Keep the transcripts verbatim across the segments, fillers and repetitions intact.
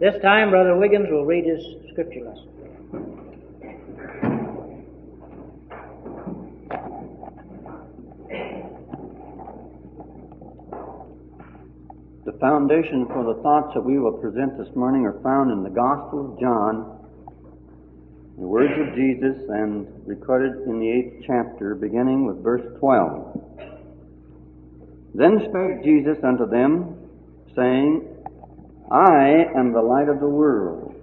This time, Brother Wiggins will read his scripture lesson. The foundation for the thoughts that we will present this morning are found in the Gospel of John, the words of Jesus, and recorded in the eighth chapter, beginning with verse twelve. Then spake Jesus unto them, saying, I am the light of the world.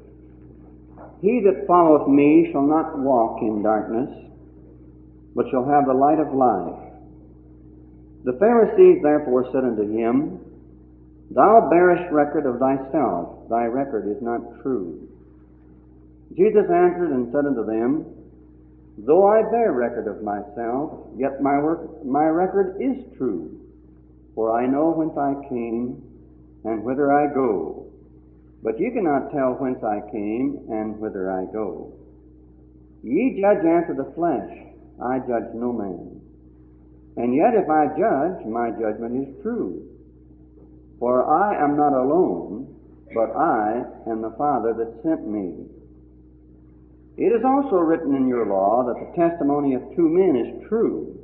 He that followeth me shall not walk in darkness, but shall have the light of life. The Pharisees therefore said unto him, Thou bearest record of thyself, thy record is not true. Jesus answered and said unto them, Though I bear record of myself, yet my work, my record is true, for I know whence I came, and whither I go. But ye cannot tell whence I came, and whither I go. Ye judge after the flesh, I judge no man. And yet if I judge, my judgment is true. For I am not alone, but I and the Father that sent me. It is also written in your law that the testimony of two men is true.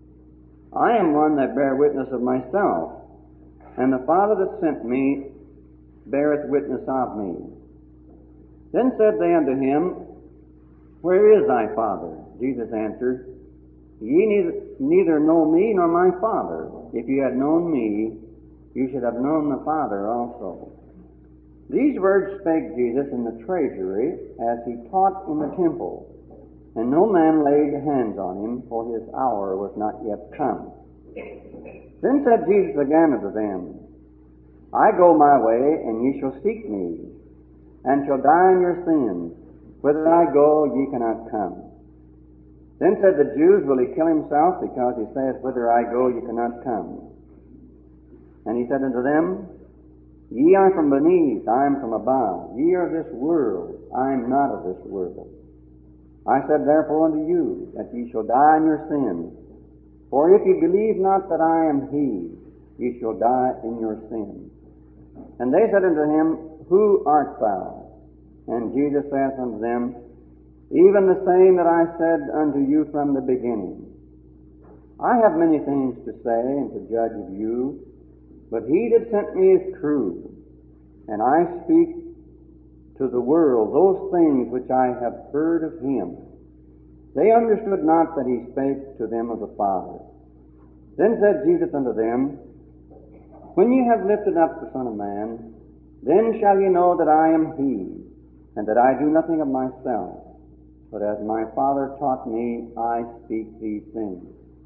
I am one that bear witness of myself, and the Father that sent me beareth witness of me. Then said they unto him, Where is thy Father? Jesus answered, Ye neither, neither know me nor my Father. If ye had known me, you should have known the Father also. These words spake Jesus in the treasury as he taught in the temple, and no man laid hands on him, for his hour was not yet come. Then said Jesus again unto them, I go my way, and ye shall seek me, and shall die in your sins. Whither I go, ye cannot come. Then said the Jews, Will he kill himself, because he saith, Whither I go, ye cannot come? And he said unto them, Ye are from beneath, I am from above. Ye are of this world, I am not of this world. I said therefore unto you, that ye shall die in your sins. For if ye believe not that I am he, ye shall die in your sins. And they said unto him, Who art thou? And Jesus saith unto them, Even the same that I said unto you from the beginning. I have many things to say and to judge of you, but he that sent me is true, and I speak to the world those things which I have heard of him. They understood not that he spake to them of the Father. Then said Jesus unto them, When ye have lifted up the Son of Man, then shall ye know that I am he, and that I do nothing of myself, but as my Father taught me, I speak these things.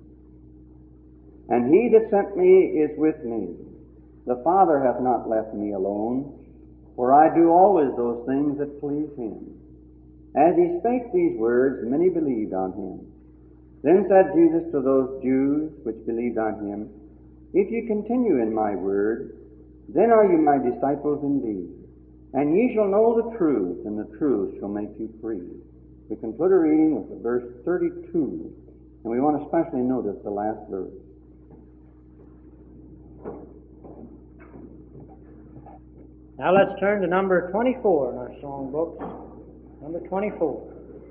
And he that sent me is with me. The Father hath not left me alone, for I do always those things that please him. As he spake these words, many believed on him. Then said Jesus to those Jews which believed on him, If ye continue in my word, then are ye my disciples indeed, and ye shall know the truth, and the truth shall make you free. We conclude our reading with verse thirty-two, and we want to especially notice the last verse. Now let's turn to number twenty-four in our song books. Number twenty-four.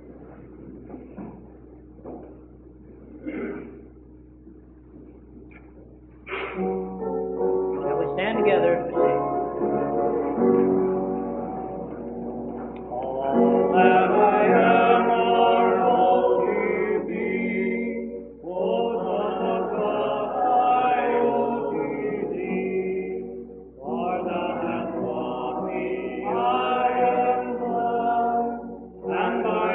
Shall we stand together as we sing? All that I am are all to thee, O Son of God, I owe to thee. For thou hast bought me, I am thine, and by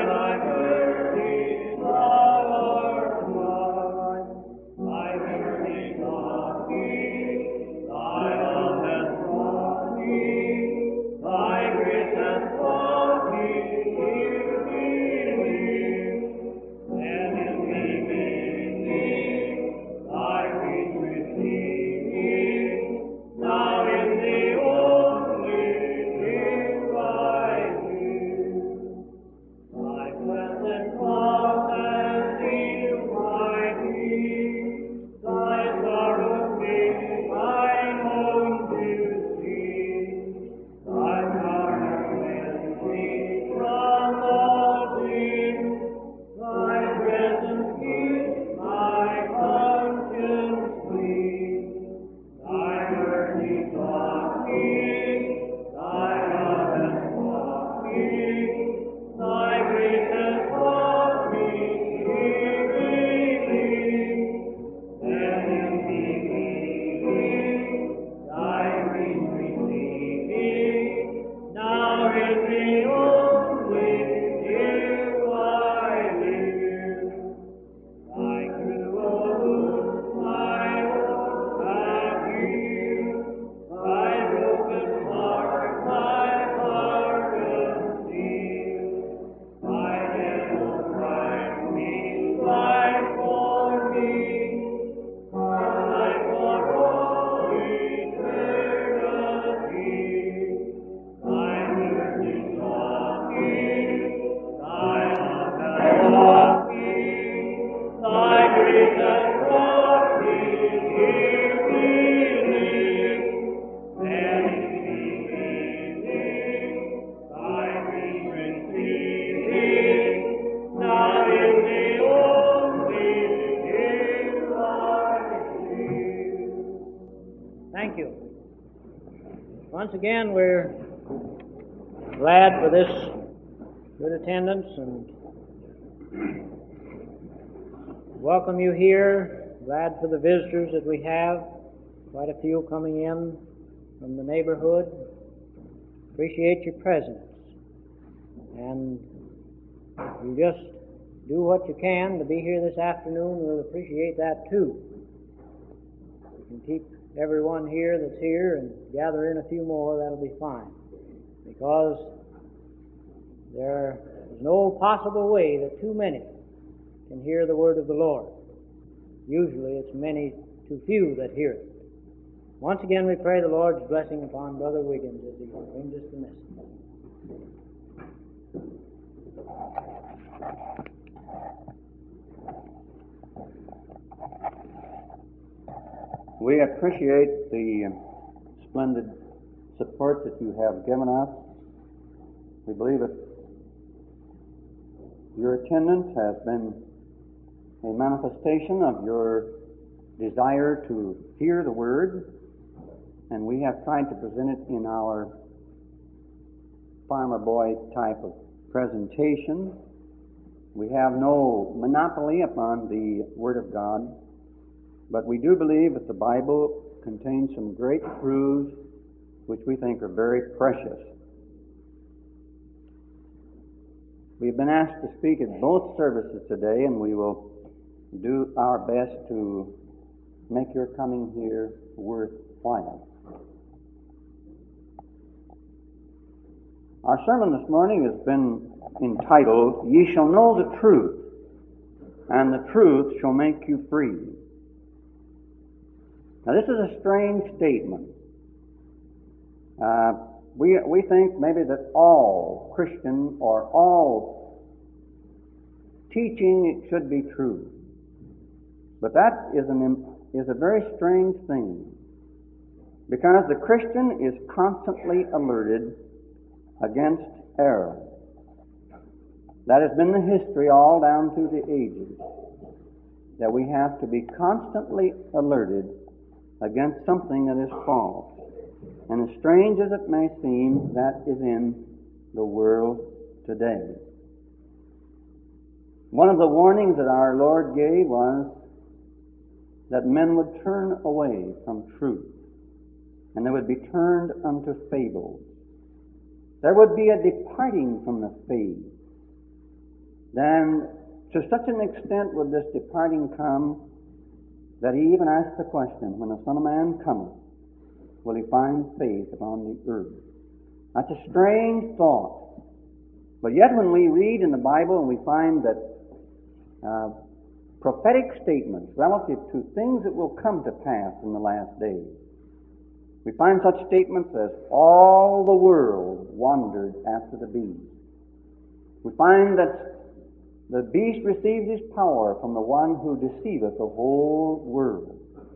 Thank you. Once again, we're glad for this good attendance and welcome you here. Glad for the visitors that we have. Quite a few coming in from the neighborhood. Appreciate your presence. And you just do what you can to be here this afternoon. We'll appreciate that too. You can keep everyone here that's here and gather in a few more, that'll be fine. Because there is no possible way that too many can hear the word of the Lord. Usually it's many too few that hear it. Once again we pray the Lord's blessing upon Brother Wiggins as he brings us the message. We appreciate the splendid support that you have given us. We believe that your attendance has been a manifestation of your desire to hear the Word, and we have tried to present it in our farmer boy type of presentation. We have no monopoly upon the Word of God, but we do believe that the Bible contains some great truths which we think are very precious. We've been asked to speak at both services today, and we will do our best to make your coming here worthwhile. Our sermon this morning has been entitled, "Ye shall know the truth, and the truth shall make you free." Now this is a strange statement. Uh, we we think maybe that all Christian or all teaching should be true, but that is an is a very strange thing, because the Christian is constantly alerted against error. That has been the history all down through the ages, that we have to be constantly alerted against something that is false. And as strange as it may seem, that is in the world today. One of the warnings that our Lord gave was that men would turn away from truth, and they would be turned unto fables. There would be a departing from the faith. Then, to such an extent would this departing come that he even asked the question, when the Son of Man cometh, will he find faith upon the earth? That's a strange thought. But yet when we read in the Bible and we find that uh, prophetic statements relative to things that will come to pass in the last days, we find such statements as, all the world wandered after the beast. We find that the beast received his power from the one who deceiveth the whole world.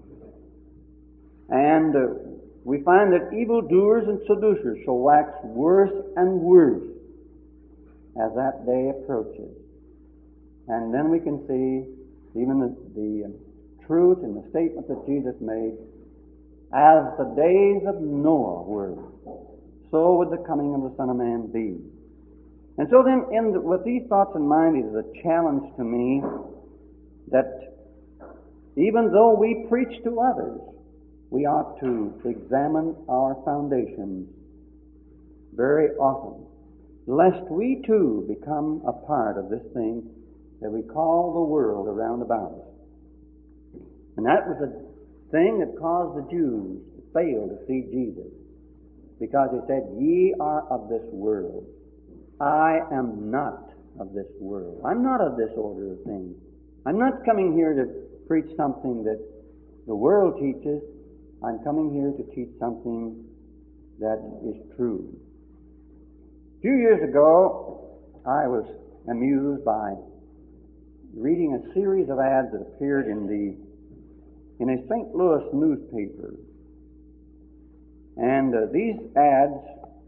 And uh, we find that evildoers and seducers shall wax worse and worse as that day approaches. And then we can see even the, the uh, truth in the statement that Jesus made, as the days of Noah were, so would the coming of the Son of Man be. And so then, in the, with these thoughts in mind, it is a challenge to me that even though we preach to others, we ought to examine our foundations very often, lest we too become a part of this thing that we call the world around about us. And that was a thing that caused the Jews to fail to see Jesus, because he said, "Ye are of this world. I am not of this world." I'm not of this order of things. I'm not coming here to preach something that the world teaches. I'm coming here to teach something that is true. A few years ago, I was amused by reading a series of ads that appeared in the in a Saint Louis newspaper. And uh, these ads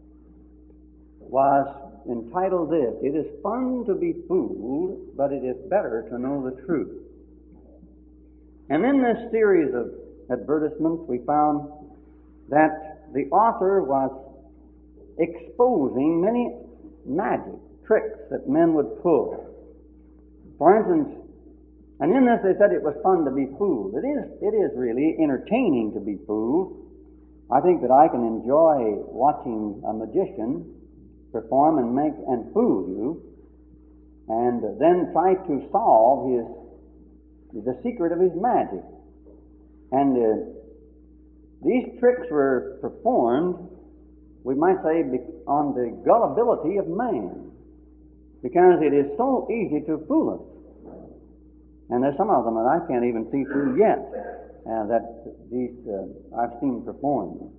was entitled this, "It is fun to be fooled, but it is better to know the truth." And in this series of advertisements, we found that the author was exposing many magic tricks that men would pull. For instance, and in this they said it was fun to be fooled. It is, it is really entertaining to be fooled. I think that I can enjoy watching a magician perform and make and fool you, and then try to solve his the secret of his magic. And uh, these tricks were performed, we might say, on the gullibility of man, because it is so easy to fool us. And there's some of them that I can't even see through yet, uh, that these uh, I've seen performed.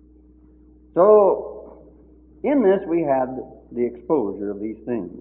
So, in this we had the exposure of these things.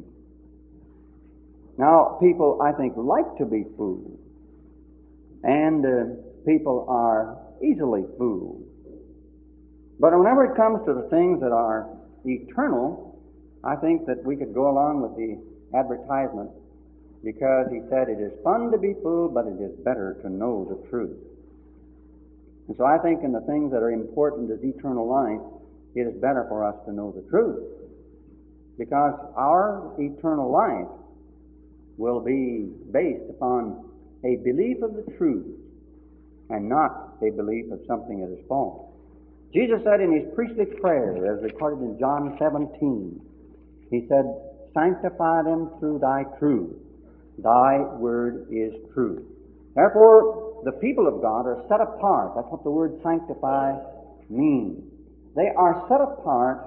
Now, people, I think, like to be fooled, and uh, people are easily fooled. But whenever it comes to the things that are eternal, I think that we could go along with the advertisement, because he said it is fun to be fooled, but it is better to know the truth. And so I think in the things that are important as eternal life, it is better for us to know the truth, because our eternal life will be based upon a belief of the truth and not a belief of something that is false. Jesus said in his priestly prayer, as recorded in John seventeen, he said, "Sanctify them through thy truth. Thy word is truth." Therefore, the people of God are set apart. That's what the word sanctify means. They are set apart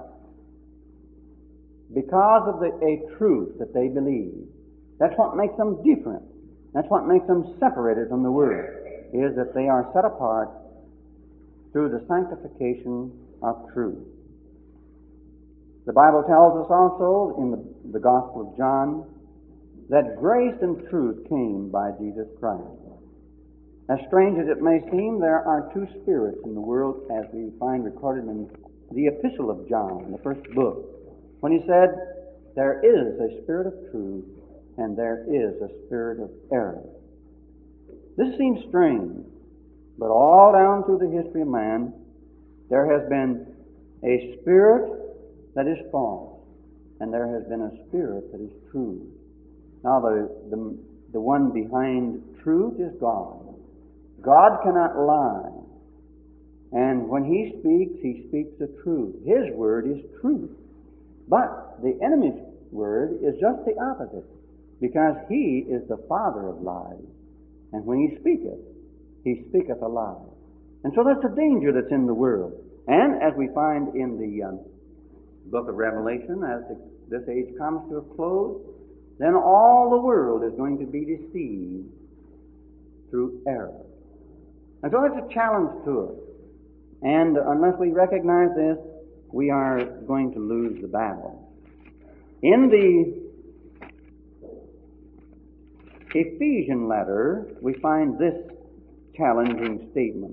because of the, a truth that they believe. That's what makes them different. That's what makes them separated from the world, is that they are set apart through the sanctification of truth. The Bible tells us also in the, the Gospel of John that grace and truth came by Jesus Christ. As strange as it may seem, there are two spirits in the world, as we find recorded in the Epistle of John, the first book, when he said, "There is a spirit of truth, and there is a spirit of error." This seems strange, but all down through the history of man, there has been a spirit that is false, and there has been a spirit that is true. Now, the, the, the one behind truth is God. God cannot lie. And when He speaks, He speaks the truth. His word is truth. But the enemy's word is just the opposite, because he is the father of lies. And when he speaketh, he speaketh a lie. And so that's the danger that's in the world. And as we find in the um, book of Revelation, as the, this age comes to a close, then all the world is going to be deceived through error. And so it's a challenge to us. And unless we recognize this, we are going to lose the battle. In the Ephesian letter, we find this challenging statement.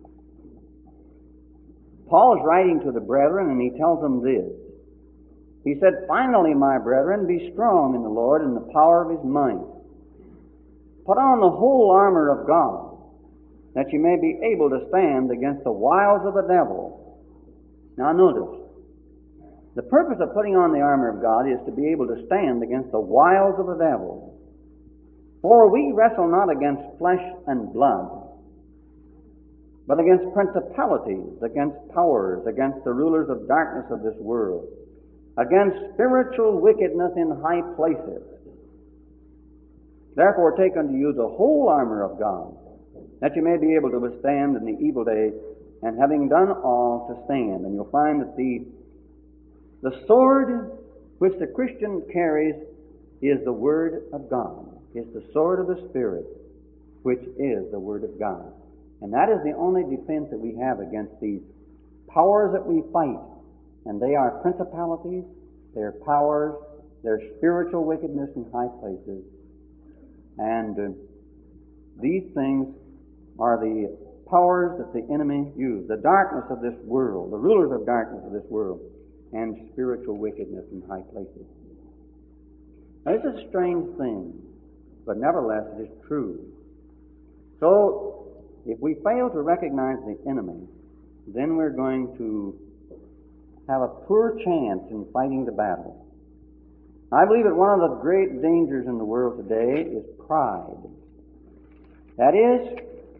Paul is writing to the brethren, and he tells them this. He said, "Finally, my brethren, be strong in the Lord and the power of His might. Put on the whole armor of God, that you may be able to stand against the wiles of the devil." Now notice, the purpose of putting on the armor of God is to be able to stand against the wiles of the devil. "For we wrestle not against flesh and blood, but against principalities, against powers, against the rulers of darkness of this world, against spiritual wickedness in high places. Therefore take unto you the whole armor of God, that you may be able to withstand in the evil day, and having done all, to stand." And you'll find that the, the sword which the Christian carries is the Word of God. It's the sword of the Spirit, which is the Word of God. And that is the only defense that we have against these powers that we fight. And they are principalities, they're powers, they're spiritual wickedness in high places. And uh, these things are the powers that the enemy uses, the darkness of this world, the rulers of darkness of this world, and spiritual wickedness in high places. Now, this is a strange thing, but nevertheless it is true. So, if we fail to recognize the enemy, then we're going to have a poor chance in fighting the battle. I believe that one of the great dangers in the world today is pride. That is,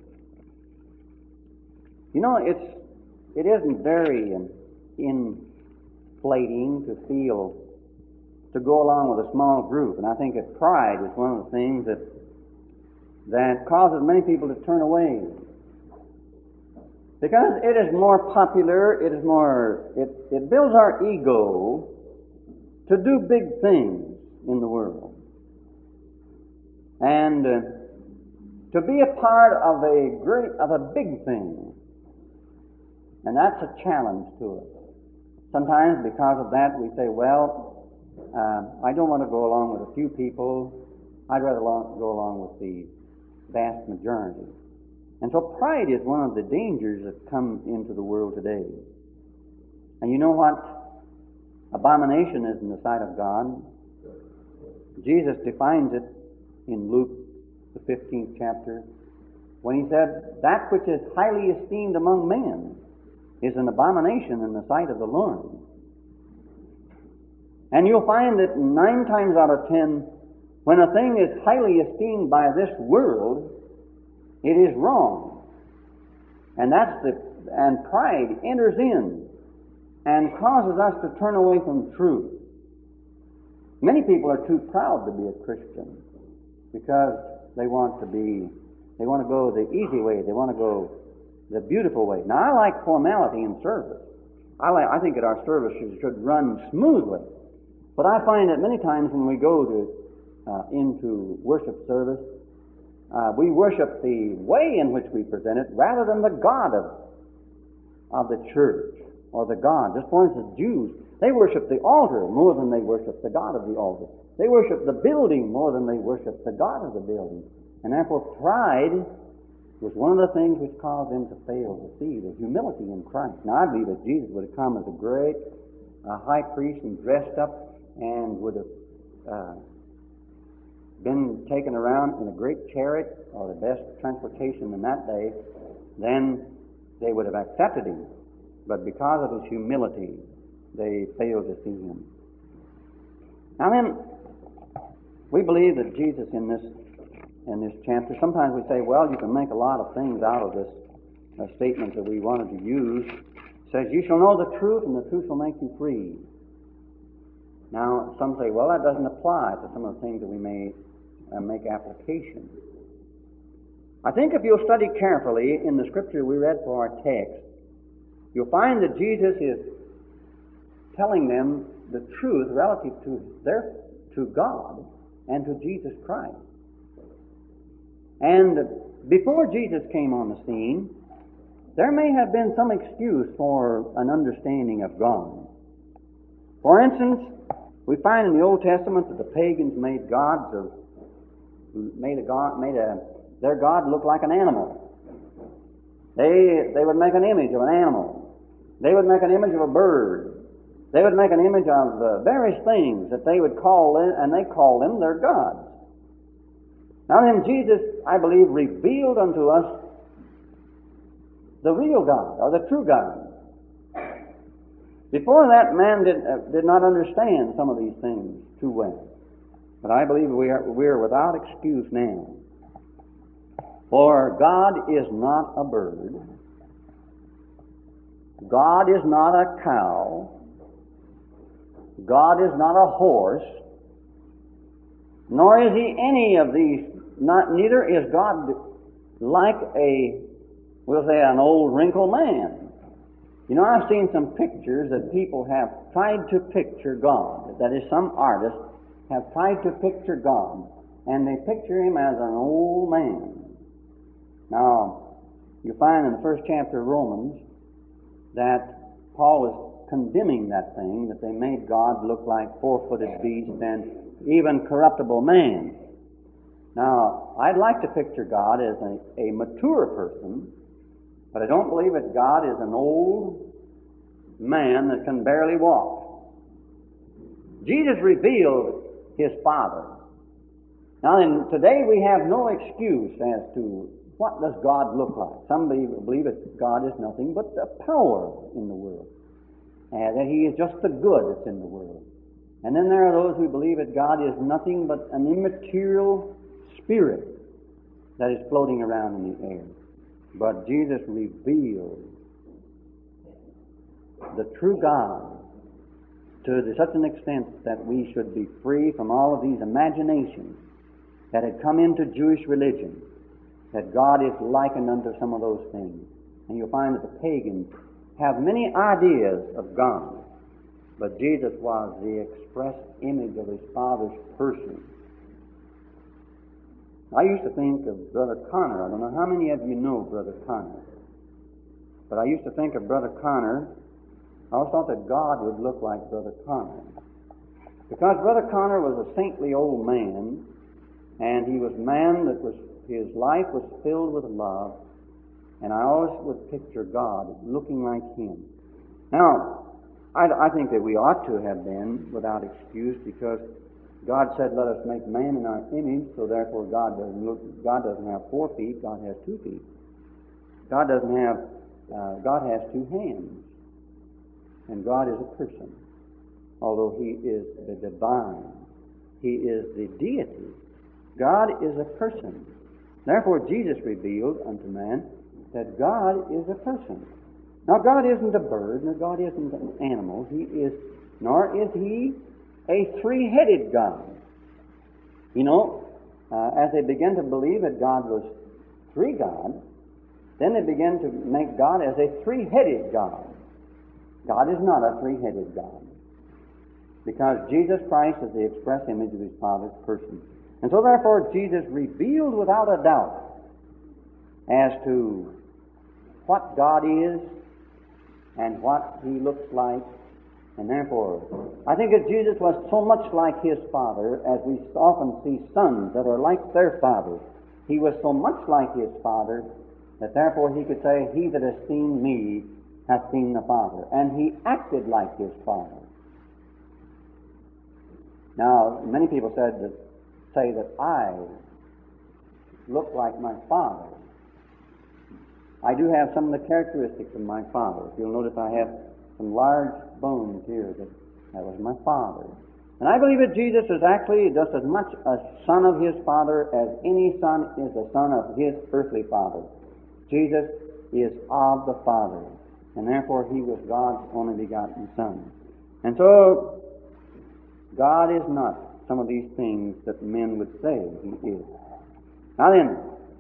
you know, it's it isn't very um, inflating to feel to go along with a small group, and I think that pride is one of the things that that causes many people to turn away. Because it is more popular, it is more, it, it builds our ego to do big things in the world. And uh, to be a part of a great, of a big thing. And that's a challenge to us. Sometimes because of that we say, well, uh, I don't want to go along with a few people. I'd rather long, go along with the vast majority. And so pride is one of the dangers that come into the world today. And you know what abomination is in the sight of God? Jesus defines it in Luke, the fifteenth chapter, when he said, that which is highly esteemed among men is an abomination in the sight of the Lord. And you'll find that nine times out of ten, when a thing is highly esteemed by this world, it is wrong. And that's the and pride enters in and causes us to turn away from truth. Many people are too proud to be a Christian because they want to be they want to go the easy way, they want to go the beautiful way. Now I like formality in service. I like I think that our services should run smoothly. But I find that many times when we go to uh, into worship service, Uh, we worship the way in which we present it rather than the God of, of the church or the God. Just for instance, Jews, they worship the altar more than they worship the God of the altar. They worship the building more than they worship the God of the building. And therefore pride was one of the things which caused them to fail to see the humility in Christ. Now I believe that Jesus would have come as a great uh, high priest and dressed up and would have uh, been taken around in a great chariot or the best transportation in that day, then they would have accepted him. But because of his humility, they failed to see him. Now then, we believe that Jesus in this in this chapter, sometimes we say, well, you can make a lot of things out of this uh, statement that we wanted to use. It says, you shall know the truth, and the truth shall make you free. Now, some say, well, that doesn't apply to some of the things that we may uh, make application. I think if you'll study carefully in the scripture we read for our text, you'll find that Jesus is telling them the truth relative to their to God and to Jesus Christ. And before Jesus came on the scene, there may have been some excuse for an understanding of God. For instance, we find in the Old Testament that the pagans made gods of made a god made a their god look like an animal. They they would make an image of an animal. They would make an image of a bird. They would make an image of uh, various things that they would call them, and they called them their gods. Now then, Jesus, I believe, revealed unto us the real God, or the true God. Before that, man did, uh, did not understand some of these things too well. But I believe we are, we are without excuse now. For God is not a bird. God is not a cow. God is not a horse. Nor is He any of these. Not neither is God like a, we'll say, an old wrinkled man. You know, I've seen some pictures that people have tried to picture God. That is, some artists have tried to picture God, and they picture Him as an old man. Now, you find in the first chapter of Romans that Paul is condemning that thing, that they made God look like four-footed beast and even corruptible man. Now, I'd like to picture God as a, a mature person, but I don't believe that God is an old man that can barely walk. Jesus revealed His Father. Now, then, today we have no excuse as to what does God look like? Some believe that God is nothing but the power in the world, and that He is just the good that's in the world. And then there are those who believe that God is nothing but an immaterial spirit that is floating around in the air. But Jesus revealed the true God to such an extent that we should be free from all of these imaginations that had come into Jewish religion, that God is likened unto some of those things. And you'll find that the pagans have many ideas of God, but Jesus was the express image of His Father's person. I used to think of Brother Connor. I don't know how many of you know Brother Connor, but I used to think of Brother Connor. I always thought that God would look like Brother Connor, because Brother Connor was a saintly old man, and he was a man that was, his life was filled with love, and I always would picture God looking like him. Now, I, I think that we ought to have been without excuse, because God said, "Let us make man in our image," so therefore God doesn't look, God doesn't have four feet, God has two feet. God doesn't have, uh, God has two hands. And God is a person, although He is the divine. He is the deity. God is a person. Therefore, Jesus revealed unto man that God is a person. Now, God isn't a bird, nor God isn't an animal. He is, nor is He a three-headed God. You know, uh, as they began to believe that God was three gods, then they began to make God as a three-headed God. God is not a three-headed God, because Jesus Christ is the express image of His Father's person. And so therefore Jesus revealed without a doubt as to what God is and what He looks like. And therefore, I think that Jesus was so much like His Father, as we often see sons that are like their fathers. He was so much like His Father that therefore He could say, "He that has seen me hath seen the Father." And He acted like His Father. Now, many people said that, say that I look like my Father. I do have some of the characteristics of my Father. You'll notice I have some large bones here that that was my Father. And I believe that Jesus is actually just as much a son of His Father as any son is a son of his earthly father. Jesus is of the Father, and therefore He was God's only begotten Son. And so, God is not some of these things that men would say He is. Now then,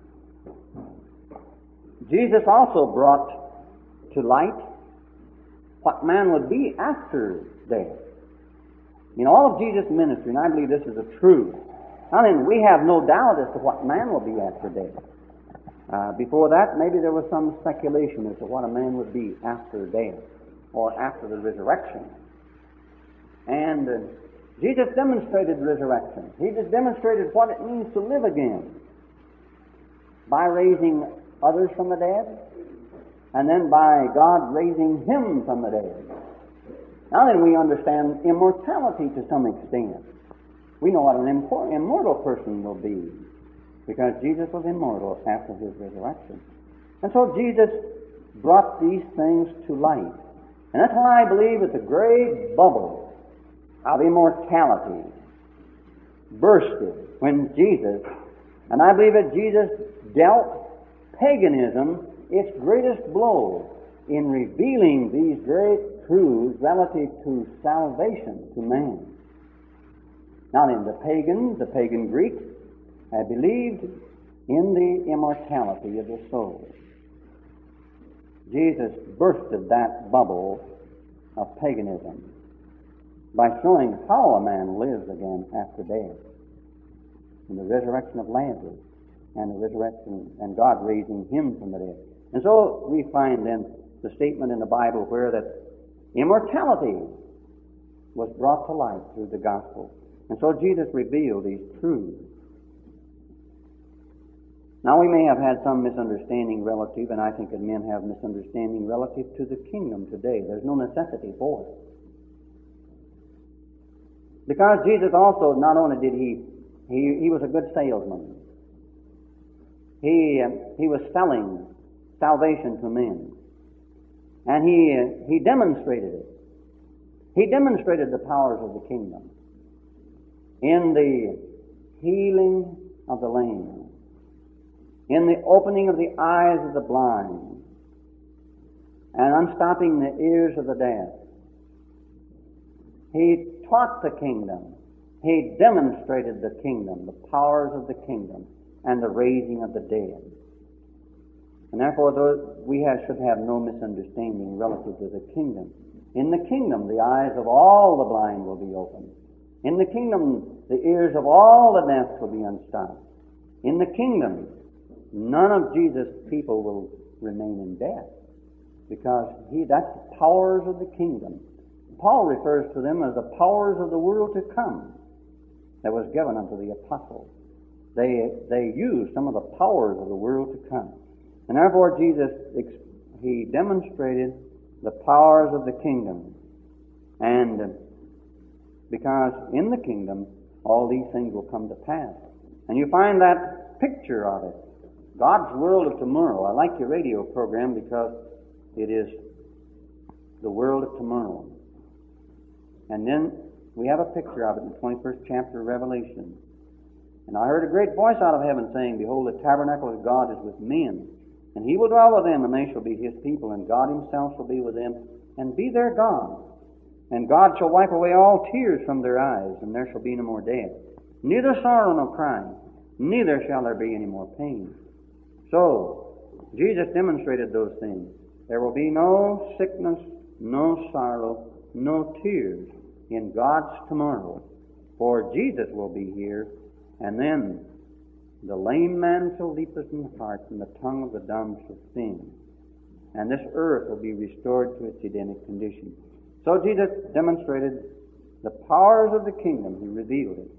Jesus also brought to light what man would be after death. In all of Jesus' ministry, and I believe this is a truth. Now then, we have no doubt as to what man will be after death. Uh, before that, maybe there was some speculation as to what a man would be after death, or after the resurrection. And uh, Jesus demonstrated resurrection. He just demonstrated what it means to live again by raising others from the dead, and then by God raising Him from the dead. Now then, we understand immortality to some extent. We know what an immortal person will be, because Jesus was immortal after His resurrection. And so Jesus brought these things to light. And that's why I believe that the great bubble of immortality bursted when Jesus, and I believe that Jesus dealt paganism its greatest blow in revealing these great truths relative to salvation to man. Now then, the pagans, the pagan Greeks, had believed in the immortality of the soul. Jesus bursted that bubble of paganism by showing how a man lives again after death, in the resurrection of Lazarus, and the resurrection, and God raising him from the dead. And so we find then the statement in the Bible where that immortality was brought to light through the gospel. And so Jesus revealed these truths. Now we may have had some misunderstanding relative, and I think that men have misunderstanding relative to the kingdom today. There's no necessity for it. Because Jesus also, not only did he, he, he was a good salesman. he, uh, he was selling salvation to men. And he, uh, he demonstrated it. He demonstrated the powers of the kingdom in the healing of the lame, in the opening of the eyes of the blind, and unstopping the ears of the deaf. He taught the kingdom. He demonstrated the kingdom, the powers of the kingdom, and the raising of the dead. And therefore, those, we have, should have no misunderstanding relative to the kingdom. In the kingdom, the eyes of all the blind will be opened. In the kingdom, the ears of all the deaf will be unstopped. In the kingdom, none of Jesus' people will remain in death, because he, that's the powers of the kingdom. Paul refers to them as the powers of the world to come that was given unto the apostles. They, they used some of the powers of the world to come. And therefore Jesus, he demonstrated the powers of the kingdom. And because in the kingdom, all these things will come to pass. And you find that picture of it. God's world of tomorrow. I like your radio program because it is the world of tomorrow. And then we have a picture of it in the twenty-first chapter of Revelation. And I heard a great voice out of heaven saying, Behold, the tabernacle of God is with men, and he will dwell with them, and they shall be his people, and God himself shall be with them, and be their God. And God shall wipe away all tears from their eyes, and there shall be no more death, neither sorrow nor crying, neither shall there be any more pain. So, Jesus demonstrated those things. There will be no sickness, no sorrow, no tears in God's tomorrow, for Jesus will be here, and then the lame man shall leap in the heart, and the tongue of the dumb shall sing, and this earth will be restored to its Edenic condition. So Jesus demonstrated the powers of the kingdom. He revealed it.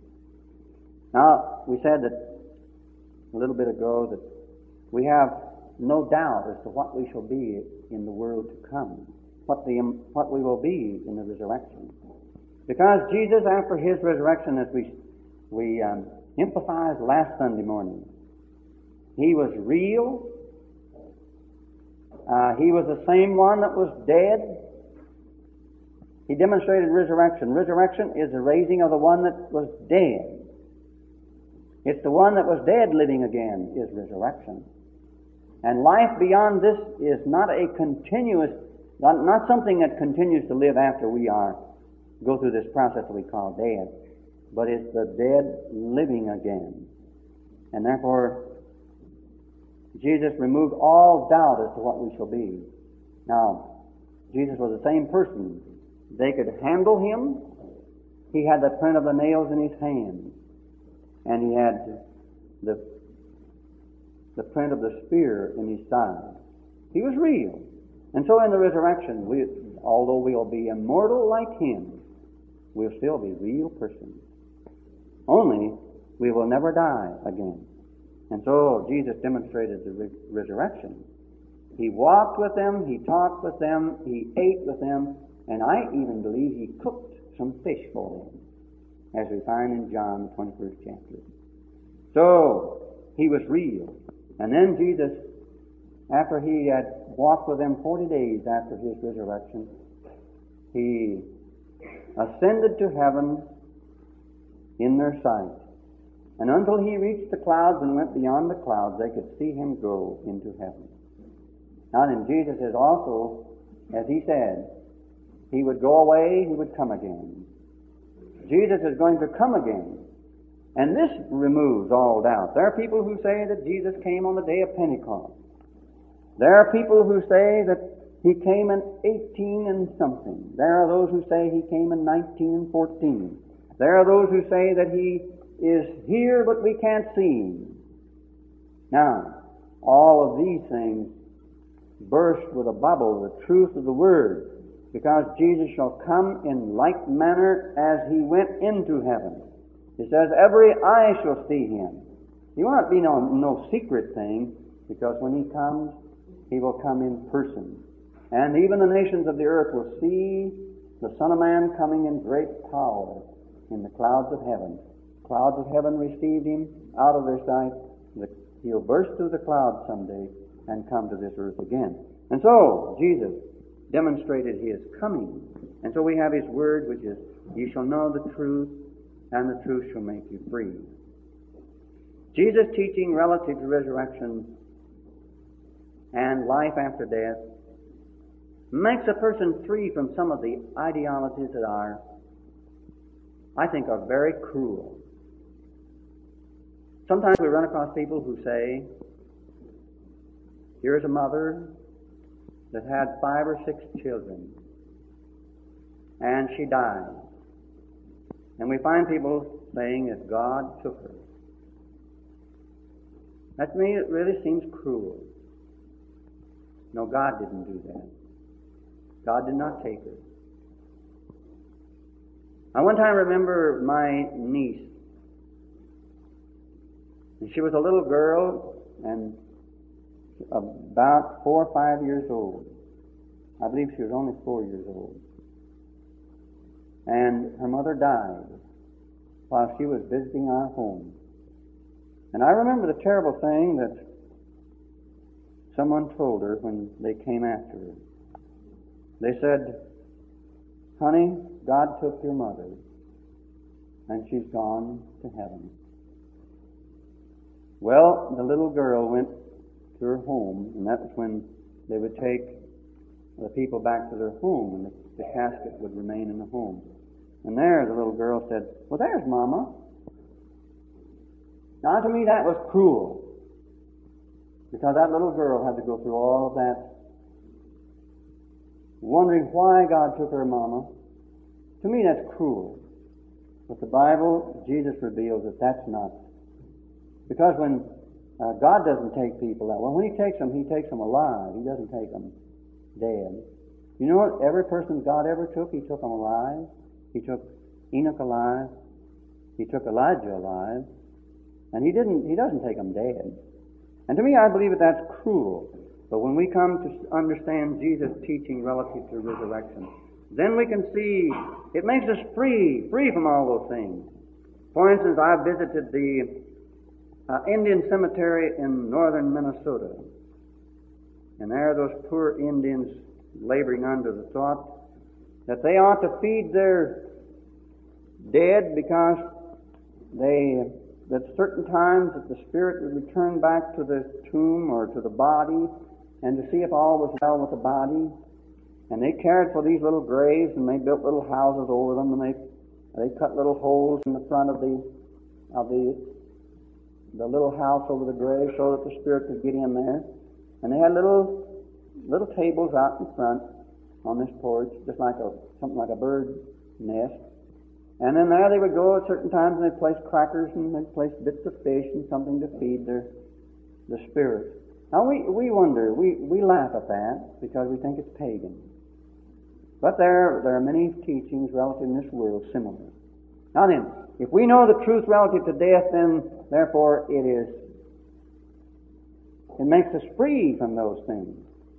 Now, we said that a little bit ago that we have no doubt as to what we shall be in the world to come, what the what we will be in the resurrection. Because Jesus, after his resurrection, as we we um, emphasized last Sunday morning, he was real. Uh, he was the same one that was dead. He demonstrated resurrection. Resurrection is the raising of the one that was dead. It's the one that was dead living again is resurrection. And life beyond this is not a continuous, not, not something that continues to live after we are, go through this process that we call dead, but it's the dead living again. And therefore, Jesus removed all doubt as to what we shall be. Now, Jesus was the same person. They could handle him. He had the print of the nails in his hands, and he had the the print of the spear in his side. He was real. And so in the resurrection, we, although we'll be immortal like him, we'll still be real persons. Only we will never die again. And so Jesus demonstrated the re- resurrection. He walked with them, he talked with them, he ate with them, and I even believe he cooked some fish for them, as we find in John, the twenty-first chapter. So, he was real. And then Jesus, after he had walked with them forty days after his resurrection, he ascended to heaven in their sight. And until he reached the clouds and went beyond the clouds, they could see him go into heaven. Now then, Jesus is also, as he said, he would go away, he would come again. Jesus is going to come again. And this removes all doubt. There are people who say that Jesus came on the day of Pentecost. There are people who say that he came in eighteen and something. There are those who say he came in nineteen and fourteen. There are those who say that he is here but we can't see him. Now, all of these things burst with a bubble the truth of the Word, because Jesus shall come in like manner as he went into heaven. He says, every eye shall see him. He won't be no, no secret thing, because when he comes, he will come in person. And even the nations of the earth will see the Son of Man coming in great power in the clouds of heaven. Clouds of heaven received him out of their sight. The He'll burst through the clouds someday and come to this earth again. And so, Jesus demonstrated His coming. And so we have His word, which is, "You shall know the truth, and the truth shall make you free." Jesus' teaching relative to resurrection and life after death makes a person free from some of the ideologies that are, I think, are very cruel. Sometimes we run across people who say, here's a mother that had five or six children, and she died. And we find people saying that God took her. That to me, it really seems cruel. No, God didn't do that. God did not take her. I one time remember my niece. And she was a little girl and about four or five years old. I believe she was only four years old. And her mother died while she was visiting our home. And I remember the terrible thing that someone told her when they came after her. They said, "Honey, God took your mother, and she's gone to heaven." Well, the little girl went to her home, and that was when they would take the people back to their home, and the, the casket would remain in the home. And there the little girl said, "Well, there's Mama." Now, to me, that was cruel, because that little girl had to go through all of that, wondering why God took her mama. To me, that's cruel. But the Bible, Jesus reveals that that's not. Because when uh, God doesn't take people that way, when He takes them, He takes them alive. He doesn't take them dead. You know what? Every person God ever took, He took them alive. He took Enoch alive. He took Elijah alive. And He didn't. He doesn't take them dead. And to me, I believe that that's cruel. But when we come to understand Jesus' teaching relative to resurrection, then we can see it makes us free, free from all those things. For instance, I visited the uh, Indian cemetery in northern Minnesota. And there are those poor Indians laboring under the thought that they ought to feed their dead because they, at certain times, that the spirit would return back to the tomb or to the body, and to see if all was well with the body. And they cared for these little graves, and they built little houses over them, and they they cut little holes in the front of the of the the little house over the grave so that the spirit could get in there. And they had little little tables out in front on this porch, just like a something like a bird nest. And then there they would go at certain times, and they'd place crackers, and they'd place bits of fish and something to feed their the spirit. Now, we, we wonder, we, we laugh at that because we think it's pagan. But there, there are many teachings relative in this world similar. Now then, if we know the truth relative to death, then therefore it is, it makes us free from those things.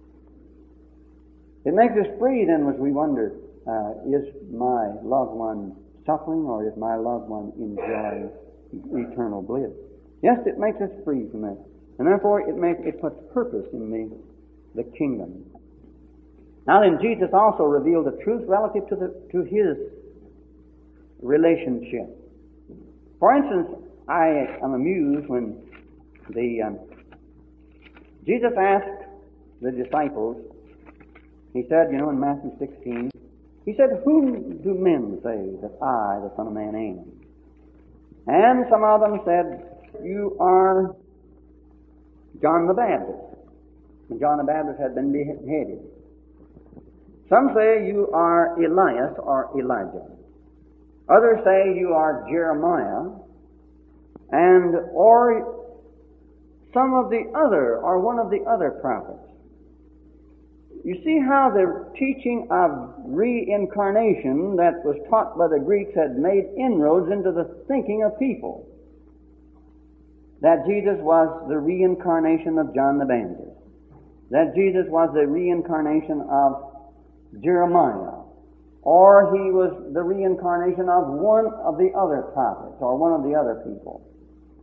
It makes us free then as we wonder, uh, is my loved one suffering or is my loved one enjoying eternal bliss? Yes, it makes us free from that. And therefore, it makes it puts purpose in the, the kingdom. Now then, Jesus also revealed the truth relative to the to His relationship. For instance, I am amused when the um, Jesus asked the disciples. He said, you know, in Matthew sixteen, He said, "Whom do men say that I, the Son of Man, am?" And some of them said, "You are John the Baptist." And John the Baptist had been beheaded. Some say you are Elias or Elijah. Others say you are Jeremiah, and or some of the other, or one of the other prophets. You see how the teaching of reincarnation that was taught by the Greeks had made inroads into the thinking of people. That Jesus was the reincarnation of John the Baptist. That Jesus was the reincarnation of Jeremiah. Or He was the reincarnation of one of the other prophets, or one of the other people.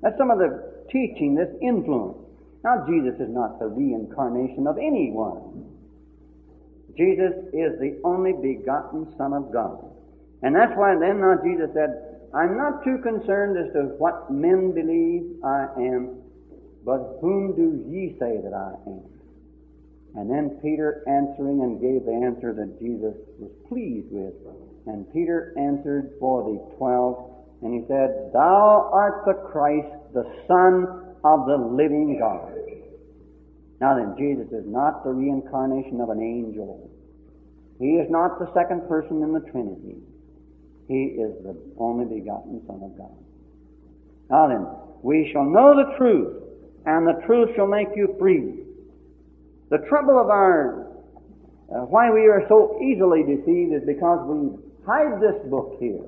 That's some of the teaching, this influence. Now, Jesus is not the reincarnation of anyone. Jesus is the only begotten Son of God. And that's why then now Jesus said, I'm not too concerned as to what men believe I am, but whom do ye say that I am? And then Peter answering and gave the answer that Jesus was pleased with. And Peter answered for the twelve, and he said, Thou art the Christ, the Son of the living God. Now then, Jesus is not the reincarnation of an angel. He is not the second person in the Trinity. He is the only begotten Son of God. Now then, we shall know the truth, and the truth shall make you free. The trouble of our, uh, why we are so easily deceived is because we hide this book here.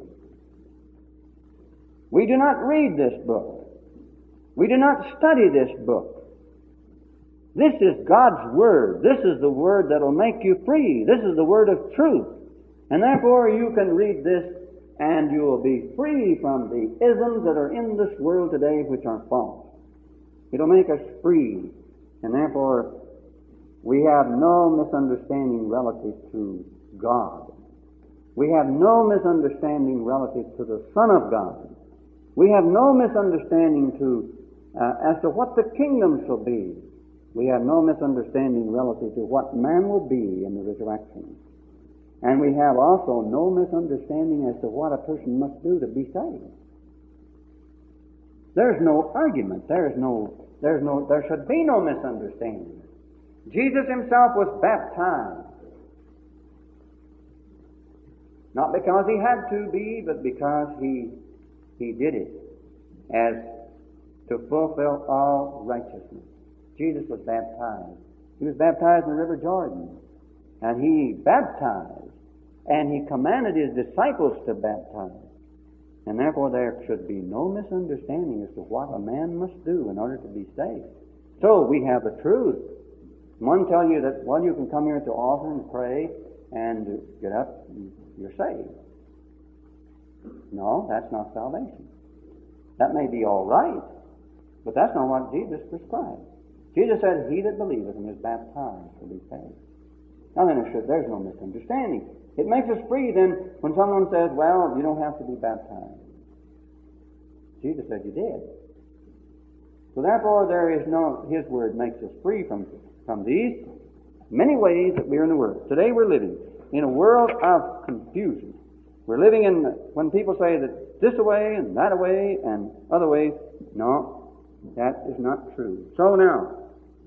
We do not read this book. We do not study this book. This is God's Word. This is the Word that will make you free. This is the Word of truth. And therefore you can read this and you will be free from the isms that are in this world today which are false. It will make us free. And therefore we have no misunderstanding relative to God. We have no misunderstanding relative to the Son of God. We have no misunderstanding to uh, as to what the kingdom shall be. We have no misunderstanding relative to what man will be in the resurrection. And we have also no misunderstanding as to what a person must do to be saved. There's no argument. There's no, there's no, there should be no misunderstanding. Jesus himself was baptized. Not because he had to be, but because he, he did it as to fulfill all righteousness. Jesus was baptized. He was baptized in the River Jordan. And he baptized. And he commanded his disciples to baptize. And therefore there should be no misunderstanding as to what a man must do in order to be saved. So we have the truth. One tell you that, well, you can come here to the altar and pray and get up and you're saved. No, that's not salvation. That may be all right, but that's not what Jesus prescribed. Jesus said, He that believeth and is baptized shall be saved. Now then, there's no misunderstanding. It makes us free then when someone says, well, you don't have to be baptized. Jesus said you did. So therefore, there is no, His Word makes us free from, from these many ways that we are in the world. Today we're living in a world of confusion. We're living in, when people say that this away and that away and other ways, no, that is not true. So now,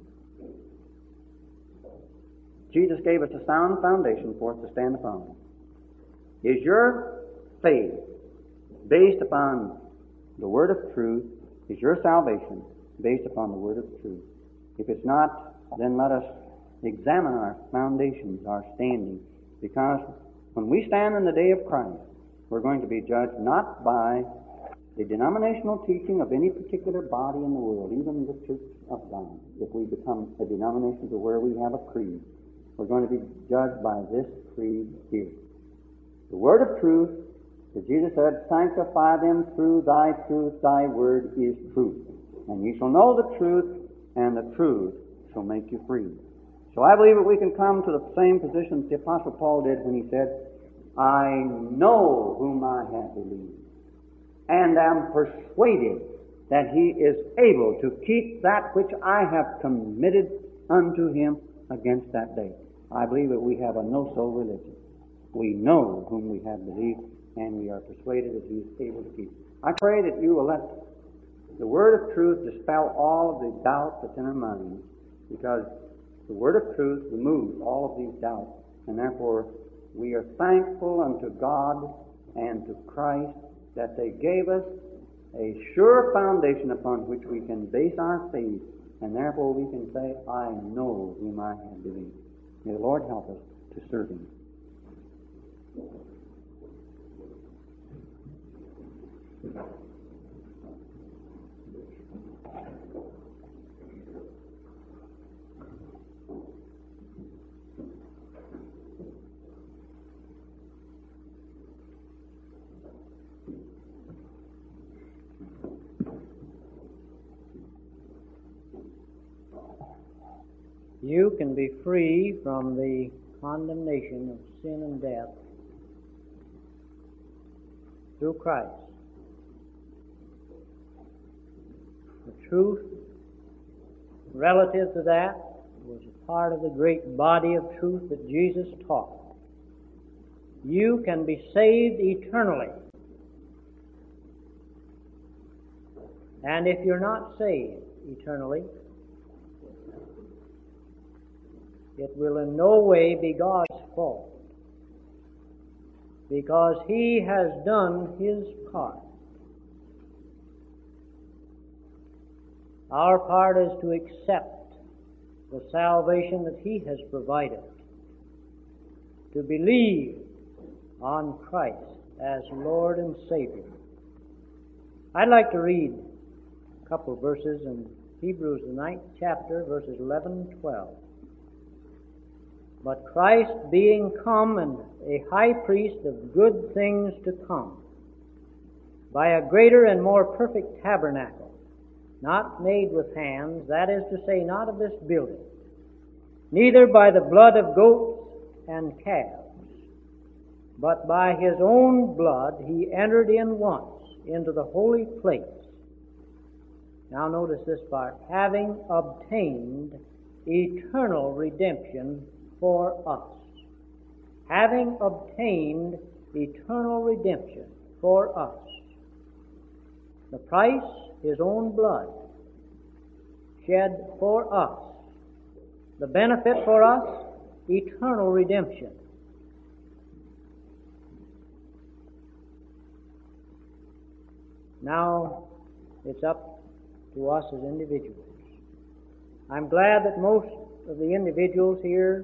Jesus gave us a sound foundation for us to stand upon. Is your faith based upon the Word of truth? Is your salvation based upon the Word of truth? If it's not, then let us examine our foundations, our standing, because when we stand in the day of Christ, we're going to be judged not by the denominational teaching of any particular body in the world, even the Church of God. If we become a denomination to where we have a creed, we're going to be judged by this creed here. The Word of truth, as Jesus said, sanctify them through thy truth, thy word is truth. And you shall know the truth, and the truth shall make you free. So I believe that we can come to the same position that the Apostle Paul did when he said, I know whom I have believed, and am persuaded that he is able to keep that which I have committed unto him against that day. I believe that we have a no-so religion. We know whom we have believed, and we are persuaded that he is able to keep. I pray that you will let the Word of truth dispel all of the doubt that's in our minds, because the Word of truth removes all of these doubts, and therefore we are thankful unto God and to Christ that they gave us a sure foundation upon which we can base our faith, and therefore we can say, I know whom I have believed. May the Lord help us to serve Him. You can be free from the condemnation of sin and death through Christ. The truth relative to that was a part of the great body of truth that Jesus taught. You can be saved eternally. And if you're not saved eternally, it will in no way be God's fault, because He has done His part. Our part is to accept the salvation that He has provided, to believe on Christ as Lord and Savior. I'd like to read a couple of verses in Hebrews, the ninth chapter, verses eleven and twelve. But Christ being come and a high priest of good things to come, by a greater and more perfect tabernacle, not made with hands, that is to say, not of this building, neither by the blood of goats and calves, but by His own blood He entered in once into the holy place. Now notice this part, having obtained eternal redemption for us. Having obtained eternal redemption for us. The price, His own blood, shed for us. The benefit for us, eternal redemption. Now, it's up to us as individuals. I'm glad that most of the individuals here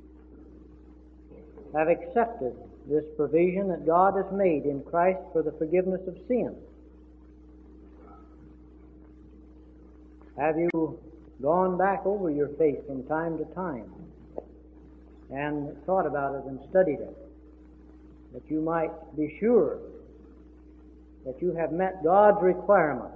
have accepted this provision that God has made in Christ for the forgiveness of sin. Have you gone back over your faith from time to time and thought about it and studied it, that you might be sure that you have met God's requirements,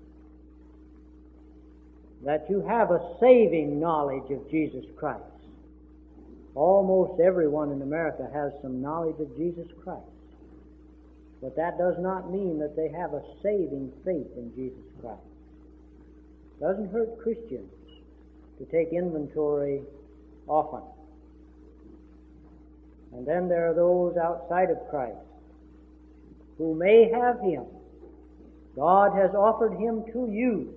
that you have a saving knowledge of Jesus Christ? Almost everyone in America has some knowledge of Jesus Christ. But that does not mean that they have a saving faith in Jesus Christ. It doesn't hurt Christians to take inventory often. And then there are those outside of Christ who may have Him. God has offered Him to you.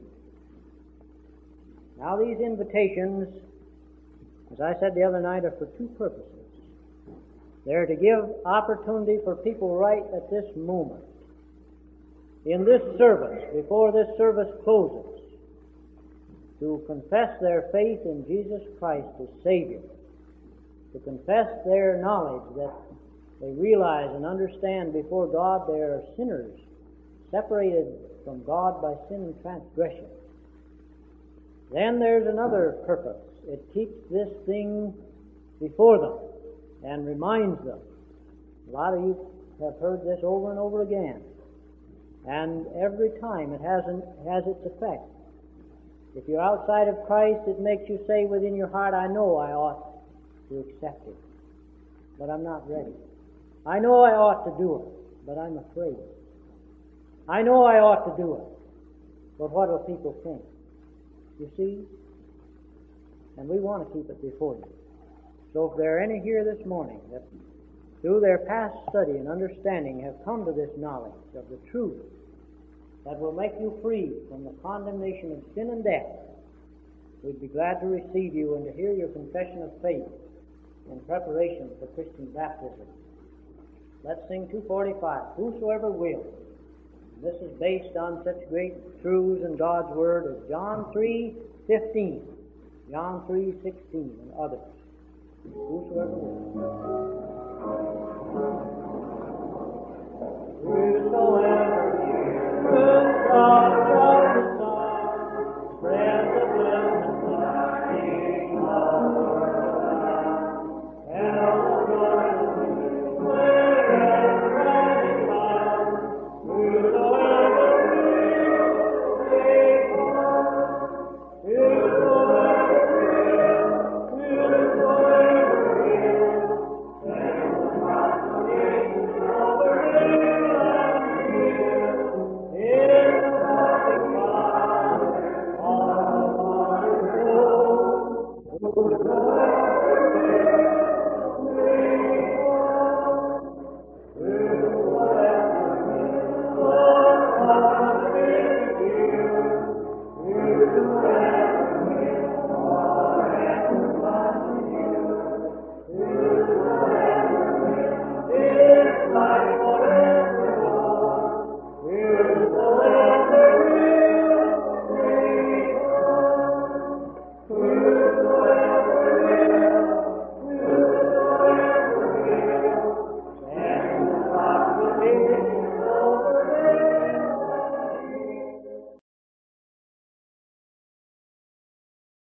Now these invitations, as I said the other night, are for two purposes. They're to give opportunity for people right at this moment, in this service, before this service closes, to confess their faith in Jesus Christ as Savior, to confess their knowledge that they realize and understand before God they are sinners, separated from God by sin and transgression. Then there's another purpose. It keeps this thing before them and reminds them. A lot of you have heard this over and over again. And every time it has, an, has its effect. If you're outside of Christ, it makes you say within your heart, I know I ought to accept it, but I'm not ready. I know I ought to do it, but I'm afraid. I know I ought to do it, but what will people think? You see? And we want to keep it before you. So if there are any here this morning that through their past study and understanding have come to this knowledge of the truth that will make you free from the condemnation of sin and death, we'd be glad to receive you and to hear your confession of faith in preparation for Christian baptism. Let's sing two forty-five, Whosoever Will. This is based on such great truths in God's Word as John three fifteen, John three sixteen, and others. Whosoever will.